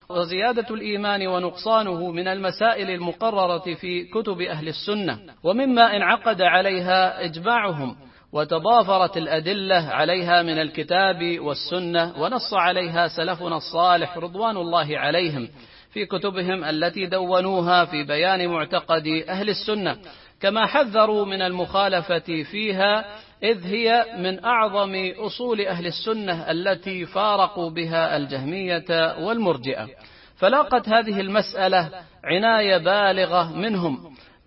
وزيادة الإيمان ونقصانه من المسائل المقررة في كتب أهل السنة، ومما انعقد عليها إجماعهم وتضافرت الأدلة عليها من الكتاب والسنة، ونص عليها سلفنا الصالح رضوان الله عليهم في كتبهم التي دونوها في بيان معتقد أهل السنة، كما حذروا من المخالفة فيها، إذ هي من أعظم أصول أهل السنة التي فارقوا بها الجهمية والمرجئة. فلاقت هذه المسألة عناية بالغة منهم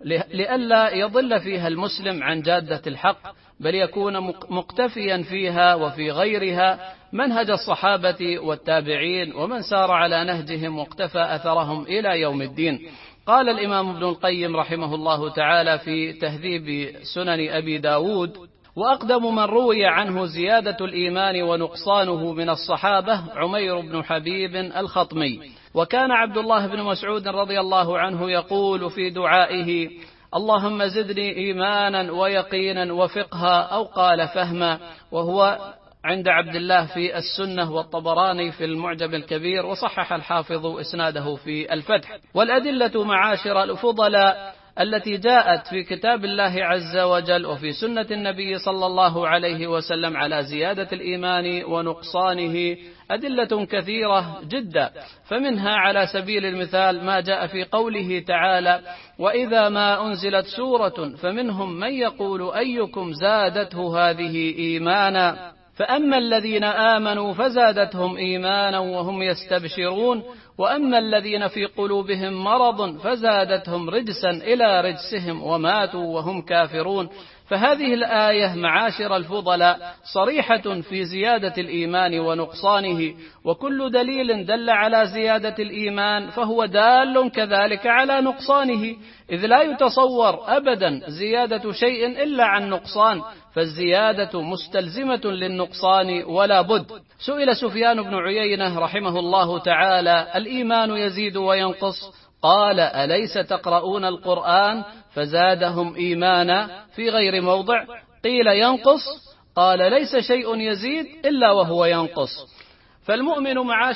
لئلا يضل فيها المسلم عن جادة الحق، بل يكون مقتفيا فيها وفي غيرها منهج الصحابة والتابعين ومن سار على نهجهم واقتفى أثرهم إلى يوم الدين. قال الإمام ابن القيم رحمه الله تعالى في تهذيب سنن أبي داود: وأقدم من روي عنه زيادة الإيمان ونقصانه من الصحابة عمير بن حبيب الخطمي. وكان عبد الله بن مسعود رضي الله عنه يقول في دعائه: اللهم زدني إيمانا ويقينا وفقها، أو قال فهما، وهو عند عبد الله في السنة والطبراني في المعجم الكبير، وصحح الحافظ إسناده في الفتح. والأدلة معاشر الفضلاء التي جاءت في كتاب الله عز وجل وفي سنة النبي صلى الله عليه وسلم على زيادة الإيمان ونقصانه أدلة كثيرة جدا، فمنها على سبيل المثال ما جاء في قوله تعالى: وإذا ما أنزلت سورة فمنهم من يقول أيكم زادته هذه إيمانا، فأما الذين آمنوا فزادتهم إيمانا وهم يستبشرون، وأما الذين في قلوبهم مرض فزادتهم رجسا إلى رجسهم وماتوا وهم كافرون. فهذه الآية معاشر الفضلاء صريحة في زيادة الإيمان ونقصانه، وكل دليل دل على زيادة الإيمان فهو دال كذلك على نقصانه، إذ لا يتصور أبدا زيادة شيء إلا عن نقصان، فالزيادة مستلزمة للنقصان ولا بد. سئل سفيان بن عيينة رحمه الله تعالى: الإيمان يزيد وينقص؟ قال: أليس تقرؤون القرآن فزادهم إيمانا في غير موضع؟ قيل: ينقص؟ قال: ليس شيء يزيد إلا وهو ينقص. فالمؤمن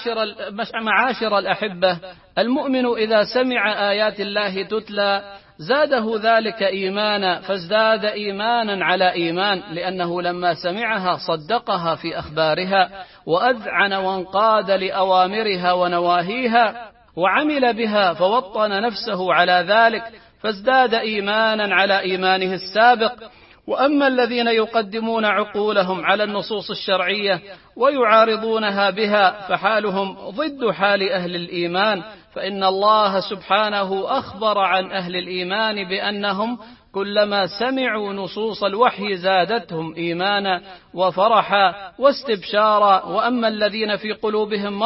معاشر الأحبة، المؤمن إذا سمع آيات الله تتلى زاده ذلك إيمانا، فازداد إيمانا على إيمان، لأنه لما سمعها صدقها في أخبارها، وأذعن وانقاد لأوامرها ونواهيها، وعمل بها فوطن نفسه على ذلك، فازداد إيمانا على إيمانه السابق. وأما الذين يقدمون عقولهم على النصوص الشرعية ويعارضونها بها فحالهم ضد حال أهل الإيمان، فإن الله سبحانه أخبر عن أهل الإيمان بأنهم كلما سمعوا نصوص الوحي زادتهم إيمانا وفرحا واستبشارا. وأما الذين في قلوبهم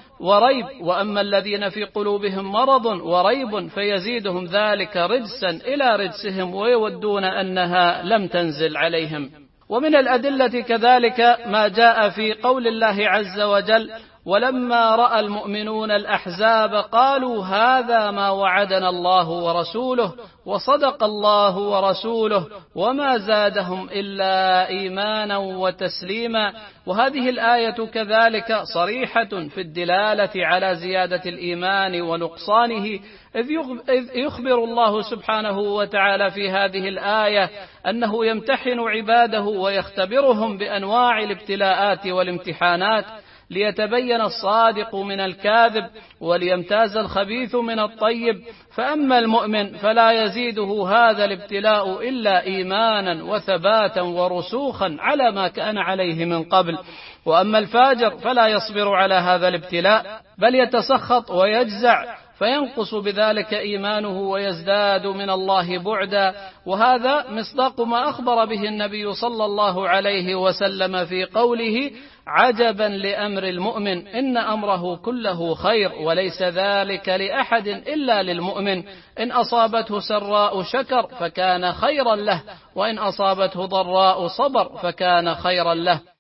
مرض وريب فيزيدهم ذلك رجسا إلى رجسهم ويودون أنها لم تنزل عليهم. ومن الأدلة كذلك ما جاء في قول الله عز وجل: ولما رأى المؤمنون الأحزاب قالوا هذا ما وعدنا الله ورسوله وصدق الله ورسوله وما زادهم إلا إيمانا وتسليما. وهذه الآية كذلك صريحة في الدلالة على زيادة الإيمان ونقصانه، إذ يخبر الله سبحانه وتعالى في هذه الآية أنه يمتحن عباده ويختبرهم بأنواع الابتلاءات والامتحانات ليتبين الصادق من الكاذب وليمتاز الخبيث من الطيب. فأما المؤمن فلا يزيده هذا الابتلاء إلا إيمانا وثباتا ورسوخا على ما كان عليه من قبل. وأما الفاجر فلا يصبر على هذا الابتلاء، بل يتسخط ويجزع، فينقص بذلك إيمانه ويزداد من الله بعدا. وهذا مصداق ما أخبر به النبي صلى الله عليه وسلم في قوله: عجبا لأمر المؤمن إن أمره كله خير وليس ذلك لأحد إلا للمؤمن، إن أصابته سراء شكر فكان خيرا له، وإن أصابته ضراء صبر فكان خيرا له.